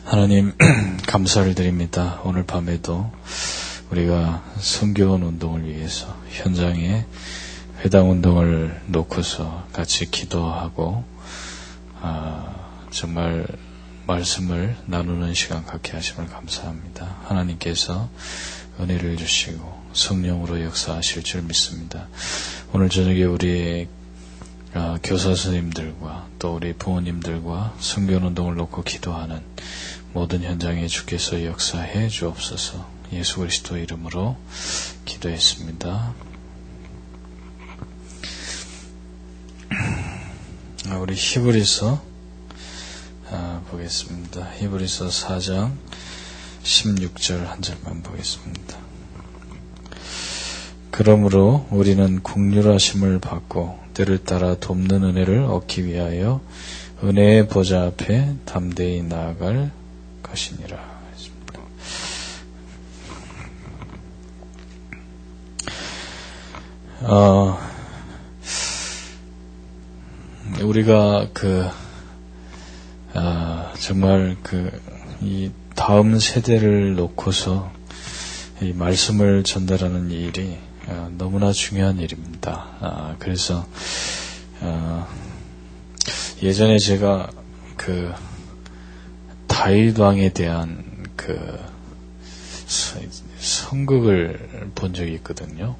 하나님 감사를 드립니다. 오늘 밤에도 우리가 선교원 운동을 위해서 현장에 회당 운동을 놓고서 같이 기도하고 정말 말씀을 나누는 시간 갖게 하심을 감사합니다. 하나님께서 은혜를 주시고 성령으로 역사하실 줄 믿습니다. 오늘 저녁에 우리 교사 선생님들과 또 우리 부모님들과 선교원 운동을 놓고 기도하는 모든 현장에 주께서 역사해 주옵소서. 예수 그리스도 이름으로 기도했습니다. 우리 히브리서 보겠습니다. 히브리서 4장 16절 한 절만 보겠습니다. 그러므로 우리는 긍휼하심을 받고 때를 따라 돕는 은혜를 얻기 위하여 은혜의 보좌 앞에 담대히 나아갈 것이니라. 우리가 정말 이 다음 세대를 놓고서 이 말씀을 전달하는 일이 너무나 중요한 일입니다. 그래서 예전에 제가 다윗 왕에 대한 성극을 본 적이 있거든요.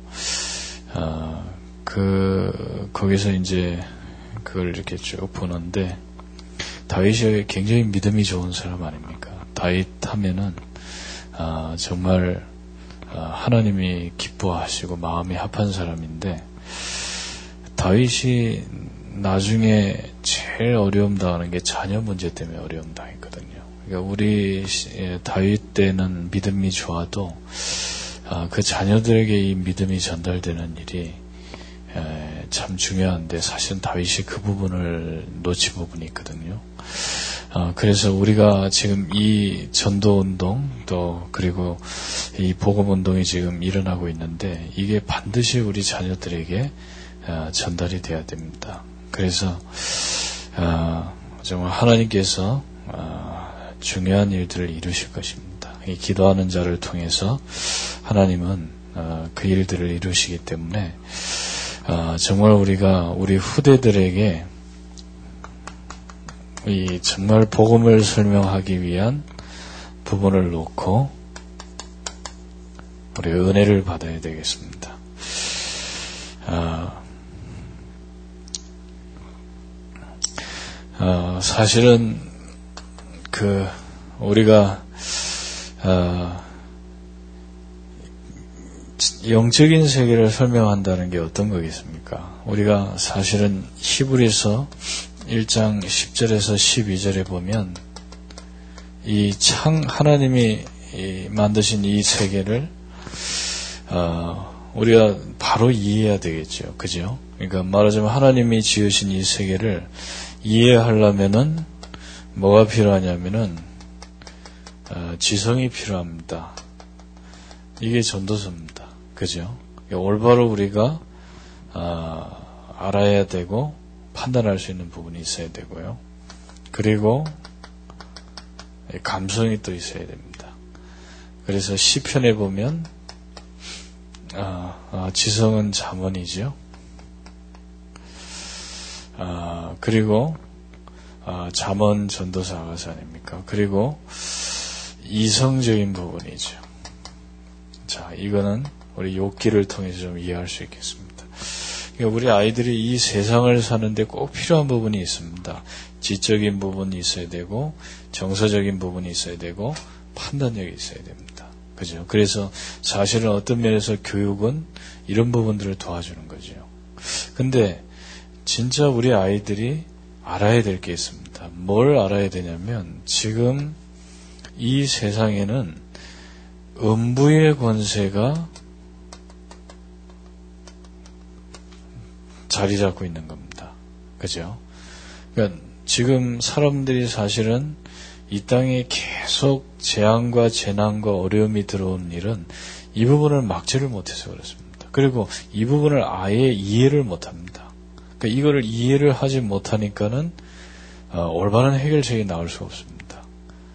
거기서 이제 그걸 이렇게 쭉 보는데 다윗이 굉장히 믿음이 좋은 사람 아닙니까? 다윗 하면은 정말 하나님이 기뻐하시고 마음이 합한 사람인데 다윗이 나중에 제일 어려움 당하는 게 자녀 문제 때문에 어려움 당했거든요. 그러니까 우리 다윗 때는 믿음이 좋아도 그 자녀들에게 이 믿음이 전달되는 일이 참 중요한데 사실은 다윗이 그 부분을 놓친 부분이 있거든요. 그래서 우리가 지금 이 전도운동 또 그리고 이 복음운동이 지금 일어나고 있는데 이게 반드시 우리 자녀들에게 전달이 돼야 됩니다. 그래서 정말 하나님께서 중요한 일들을 이루실 것입니다. 이 기도하는 자를 통해서 하나님은 그 일들을 이루시기 때문에 정말 우리가 우리 후대들에게 이 정말 복음을 설명하기 위한 부분을 놓고 우리 은혜를 받아야 되겠습니다. 사실은 우리가 영적인 세계를 설명한다는 게 어떤 거겠습니까? 우리가 사실은 히브리서 1장 10절에서 12절에 보면 하나님이 만드신 이 세계를 우리가 바로 이해해야 되겠죠. 그죠? 그러니까 말하자면 하나님이 지으신 이 세계를 이해하려면은 뭐가 필요하냐면은 지성이 필요합니다. 이게 전도서입니다. 그죠? 올바로 우리가 알아야 되고 판단할 수 있는 부분이 있어야 되고요. 그리고 감성이 또 있어야 됩니다. 그래서 시편에 보면 지성은 잠언이죠. 그리고 잠언 전도서 아가서 아닙니까? 그리고 이성적인 부분이죠. 자, 이거는 우리 욥기를 통해서 좀 이해할 수 있겠습니다. 그러니까 우리 아이들이 이 세상을 사는데 꼭 필요한 부분이 있습니다. 지적인 부분이 있어야 되고 정서적인 부분이 있어야 되고 판단력이 있어야 됩니다. 그죠? 그래서 사실은 어떤 면에서 교육은 이런 부분들을 도와주는 거죠. 근데 진짜 우리 아이들이 알아야 될 게 있습니다. 뭘 알아야 되냐면 지금 이 세상에는 음부의 권세가 자리 잡고 있는 겁니다. 그죠? 그러니까 지금 사람들이 사실은 이 땅에 계속 재앙과 재난과 어려움이 들어오는 일은 이 부분을 막지를 못해서 그렇습니다. 그리고 이 부분을 아예 이해를 못합니다. 그러니까 이거를 이해를 하지 못하니까는 올바른 해결책이 나올 수 없습니다.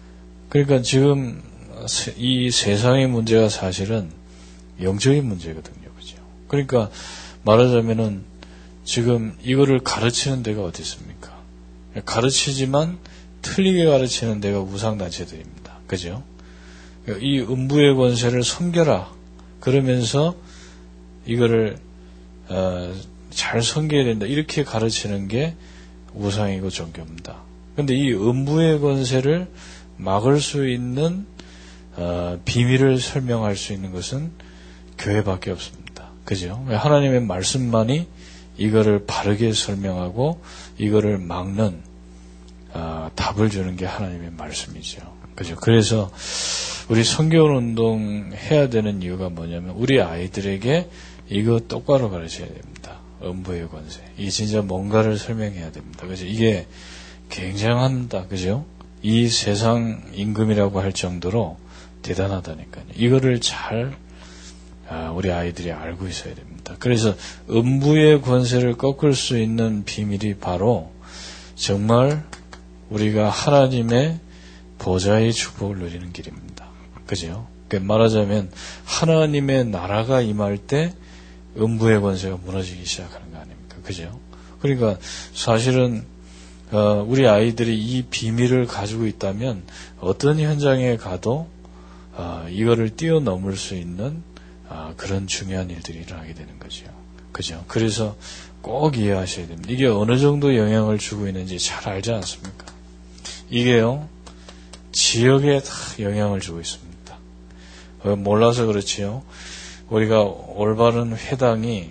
그러니까 지금 이 세상의 문제가 사실은 영적인 문제거든요. 그죠? 그러니까 말하자면은 지금 이거를 가르치는 데가 어디 있습니까? 가르치지만 틀리게 가르치는 데가 우상단체들입니다. 그죠? 이 음부의 권세를 섬겨라. 그러면서 이거를 잘 섬겨야 된다. 이렇게 가르치는 게 우상이고 종교입니다. 그런데 이 음부의 권세를 막을 수 있는 비밀을 설명할 수 있는 것은 교회밖에 없습니다. 그죠? 하나님의 말씀만이 이거를 바르게 설명하고 이거를 막는 답을 주는 게 하나님의 말씀이죠. 그죠? 그래서 우리 성경 운동 해야 되는 이유가 뭐냐면 우리 아이들에게 이거 똑바로 가르쳐야 됩니다. 음부의 권세. 이게 진짜 뭔가를 설명해야 됩니다. 그래서 이게 굉장합니다. 그죠? 이 세상 임금이라고 할 정도로 대단하다니까요. 이거를 잘 우리 아이들이 알고 있어야 됩니다. 그래서 음부의 권세를 꺾을 수 있는 비밀이 바로 정말 우리가 하나님의 보좌의 축복을 누리는 길입니다. 그죠? 그러니까 말하자면 하나님의 나라가 임할 때 음부의 권세가 무너지기 시작하는 거 아닙니까? 그죠? 그러니까 사실은 우리 아이들이 이 비밀을 가지고 있다면 어떤 현장에 가도 이거를 뛰어넘을 수 있는 그런 중요한 일들이 일어나게 되는 거죠. 그죠? 그래서 꼭 이해하셔야 됩니다. 이게 어느 정도 영향을 주고 있는지 잘 알지 않습니까? 이게요, 지역에 다 영향을 주고 있습니다. 몰라서 그렇지요. 우리가 올바른 회당이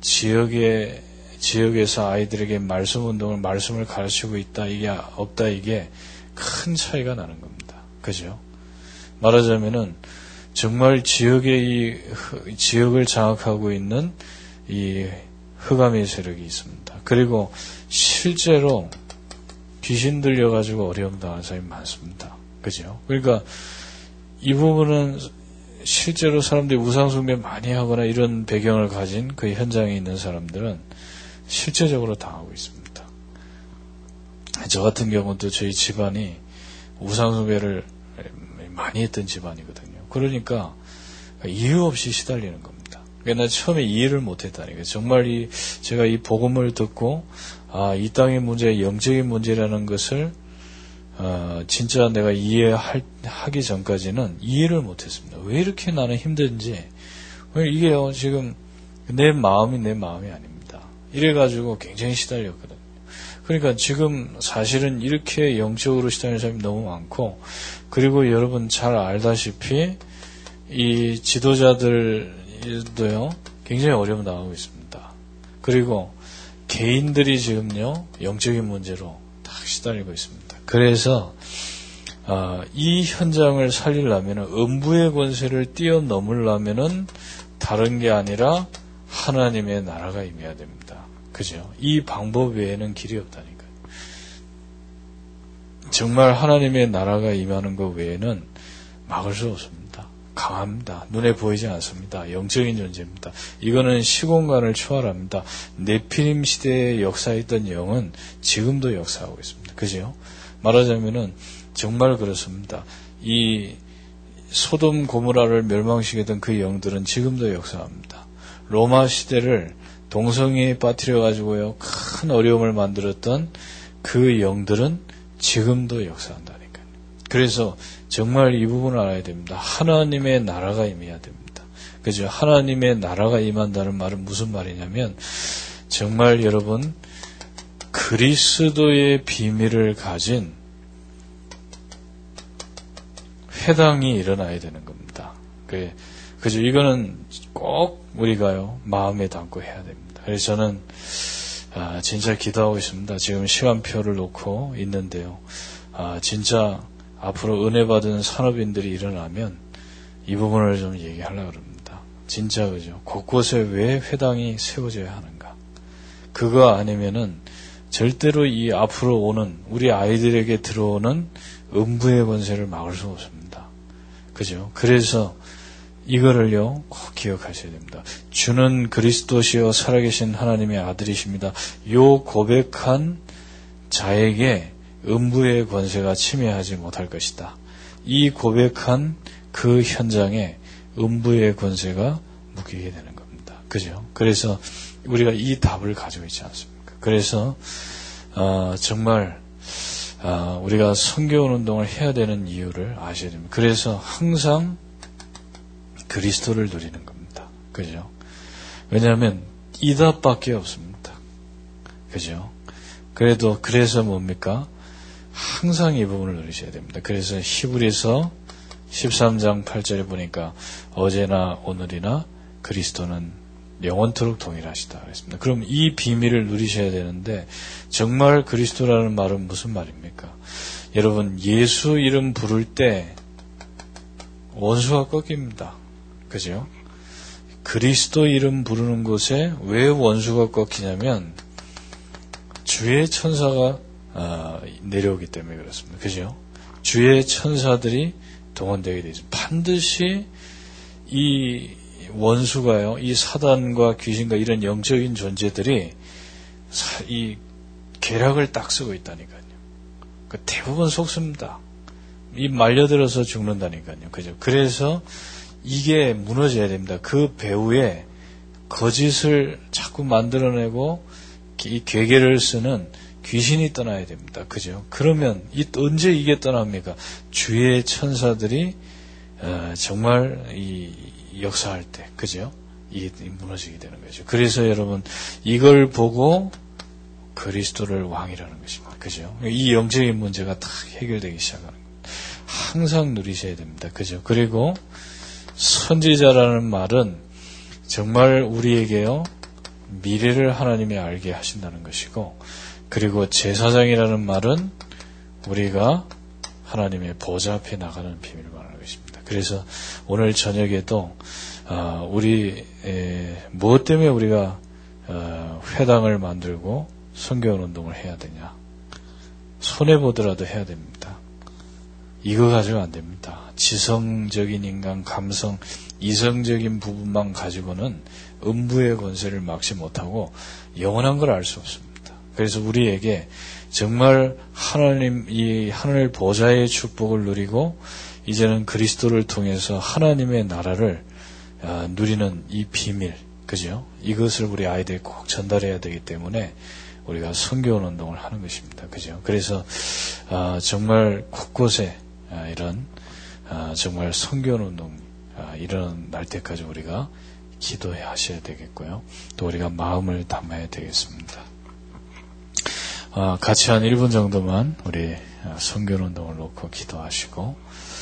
지역에서 아이들에게 말씀을 가르치고 있다, 이게 없다, 이게 큰 차이가 나는 겁니다. 그죠? 말하자면은, 정말 지역의 지역을 장악하고 있는 이 흑암의 세력이 있습니다. 그리고 실제로 귀신 들려가지고 어려움 당하는 사람이 많습니다. 그죠? 그러니까 이 부분은 실제로 사람들이 우상숭배 많이 하거나 이런 배경을 가진 그 현장에 있는 사람들은 실제적으로 당하고 있습니다. 저 같은 경우도 저희 집안이 우상숭배를 많이 했던 집안이거든요. 그러니까 이유 없이 시달리는 겁니다. 그러니까 처음에 이해를 못했다니까요. 정말 제가 이 복음을 듣고 이 땅의 문제, 영적인 문제라는 것을 진짜 내가 이해하기 전까지는 이해를 못했습니다. 왜 이렇게 나는 힘든지. 이게요, 지금 내 마음이 아닙니다. 이래가지고 굉장히 시달렸거든요. 그러니까 지금 사실은 이렇게 영적으로 시달리는 사람이 너무 많고, 그리고 여러분 잘 알다시피 이 지도자들도요, 굉장히 어려움 당하고 있습니다. 그리고 개인들이 지금요, 영적인 문제로 다 시달리고 있습니다. 그래서 이 현장을 살리려면 음부의 권세를 뛰어넘으려면은 다른 게 아니라 하나님의 나라가 임해야 됩니다. 그죠? 이 방법 외에는 길이 없다니까요. 정말 하나님의 나라가 임하는 것 외에는 막을 수 없습니다. 강합니다. 눈에 보이지 않습니다. 영적인 존재입니다. 이거는 시공간을 초월합니다. 네피림 시대에 역사했던 영은 지금도 역사하고 있습니다. 그죠? 말하자면은 정말 그렇습니다. 이 소돔 고모라를 멸망시켰던 그 영들은 지금도 역사합니다. 로마 시대를 동성애에 빠뜨려 가지고요, 큰 어려움을 만들었던 그 영들은 지금도 역사한다니까요. 그래서 정말 이 부분을 알아야 됩니다. 하나님의 나라가 임해야 됩니다. 그죠? 하나님의 나라가 임한다는 말은 무슨 말이냐면, 정말 여러분, 그리스도의 비밀을 가진 회당이 일어나야 되는 겁니다. 그죠? 이거는 꼭 우리가요, 마음에 담고 해야 됩니다. 그래서 저는, 진짜 기도하고 있습니다. 지금 시간표를 놓고 있는데요. 진짜 앞으로 은혜 받은 산업인들이 일어나면 이 부분을 좀 얘기하려고 합니다. 진짜 그죠? 곳곳에 왜 회당이 세워져야 하는가? 그거 아니면은 절대로 이 앞으로 오는 우리 아이들에게 들어오는 음부의 권세를 막을 수 없습니다. 그죠? 그래서 이거를요, 꼭 기억하셔야 됩니다. 주는 그리스도시요 살아계신 하나님의 아들이십니다. 요 고백한 자에게 음부의 권세가 침해하지 못할 것이다. 이 고백한 그 현장에 음부의 권세가 묶이게 되는 겁니다. 그죠? 그래서 우리가 이 답을 가지고 있지 않습니까? 그래서 정말 우리가 성경 운동을 해야 되는 이유를 아셔야 됩니다. 그래서 항상 그리스도를 누리는 겁니다. 그죠? 왜냐하면 이 답밖에 없습니다. 그죠? 그래서 뭡니까? 항상 이 부분을 누리셔야 됩니다. 그래서 히브리서 13장 8절에 보니까 어제나 오늘이나 그리스도는 영원토록 동일하시다 그랬습니다. 그럼 이 비밀을 누리셔야 되는데 정말 그리스도라는 말은 무슨 말입니까? 여러분 예수 이름 부를 때 원수가 꺾입니다. 그죠? 그리스도 이름 부르는 곳에 왜 원수가 꺾이냐면 주의 천사가 내려오기 때문에 그렇습니다. 그죠? 주의 천사들이 동원되게 되어 있습니다. 반드시 이 원수가요, 이 사단과 귀신과 이런 영적인 존재들이 이 계략을 딱 쓰고 있다니까요. 대부분 속습니다. 이 말려들어서 죽는다니까요. 그죠? 그래서 이게 무너져야 됩니다. 그 배후에 거짓을 자꾸 만들어내고 이 괴계를 쓰는 귀신이 떠나야 됩니다. 그죠? 그러면 언제 이게 떠납니까? 주의 천사들이 정말 이 역사할 때, 그죠? 이게 무너지게 되는 거죠. 그래서 여러분 이걸 보고 그리스도를 왕이라는 것입니다. 그죠? 이 영적인 문제가 다 해결되기 시작하는 겁니다. 항상 누리셔야 됩니다. 그죠? 그리고 선지자라는 말은 정말 우리에게요 미래를 하나님이 알게 하신다는 것이고, 그리고 제사장이라는 말은 우리가 하나님의 보좌 앞에 나가는 비밀을 말하는 것입니다. 그래서 오늘 저녁에도 우리 무엇 때문에 우리가 회당을 만들고 선교원 운동을 해야 되냐? 손해보더라도 해야 됩니다. 이거 가지고 안 됩니다. 지성적인 인간, 감성, 이성적인 부분만 가지고는 음부의 권세를 막지 못하고 영원한 걸 알 수 없습니다. 그래서 우리에게 정말 이 하늘 보좌의 축복을 누리고 이제는 그리스도를 통해서 하나님의 나라를 누리는 이 비밀, 그죠? 이것을 우리 아이들이 꼭 전달해야 되기 때문에 우리가 선교원 운동을 하는 것입니다. 그죠? 그래서 정말 곳곳에 이런 정말 선교원 운동 일어날 때까지 우리가 기도해 하셔야 되겠고요. 또 우리가 마음을 담아야 되겠습니다. 같이 한 1분 정도만 우리 선교원 운동을 놓고 기도하시고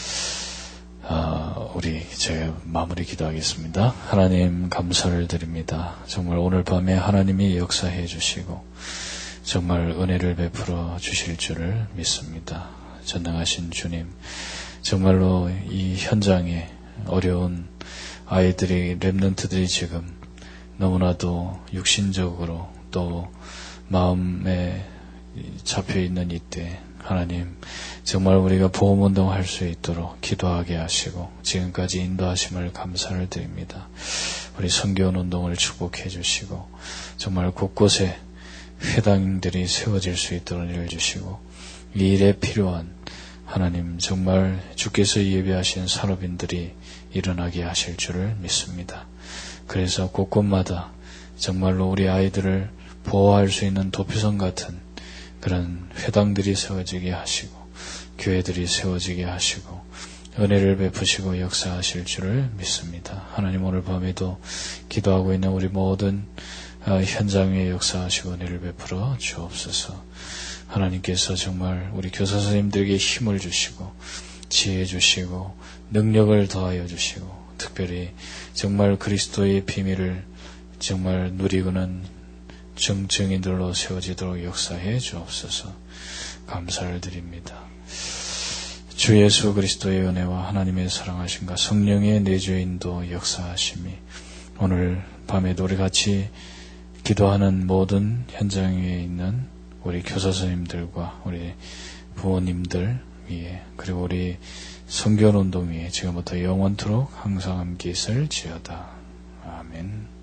우리 제가 마무리 기도하겠습니다. 하나님 감사를 드립니다. 정말 오늘 밤에 하나님이 역사해 주시고 정말 은혜를 베풀어 주실 줄을 믿습니다. 전능하신 주님, 정말로 이 현장에 어려운 아이들이, 렘넌트들이 지금 너무나도 육신적으로 또 마음에 잡혀있는 이때 하나님 정말 우리가 보험운동 할 수 있도록 기도하게 하시고 지금까지 인도하심을 감사를 드립니다. 우리 선교원 운동을 축복해 주시고 정말 곳곳에 회당들이 세워질 수 있도록 일 주시고 이 일에 필요한 하나님 정말 주께서 예비하신 산업인들이 일어나게 하실 줄을 믿습니다. 그래서 곳곳마다 정말로 우리 아이들을 보호할 수 있는 도피성 같은 그런 회당들이 세워지게 하시고 교회들이 세워지게 하시고 은혜를 베푸시고 역사하실 줄을 믿습니다. 하나님 오늘 밤에도 기도하고 있는 우리 모든 현장에 역사하시고 은혜를 베풀어 주옵소서. 하나님께서 정말 우리 교사 선생님들에게 힘을 주시고 지혜 주시고 능력을 더하여 주시고 특별히 정말 그리스도의 비밀을 정말 누리고는 증인들로 세워지도록 역사해 주옵소서. 감사를 드립니다. 주 예수 그리스도의 은혜와 하나님의 사랑하심과 성령의 내주의 인도 역사하심이 오늘 밤에도 우리 같이 기도하는 모든 현장에 있는 우리 교사 선생님들과 우리 부모님들 위에 그리고 우리 선교운 운동 위에 지금부터 영원토록 항상 함께 있을지어다. 아멘.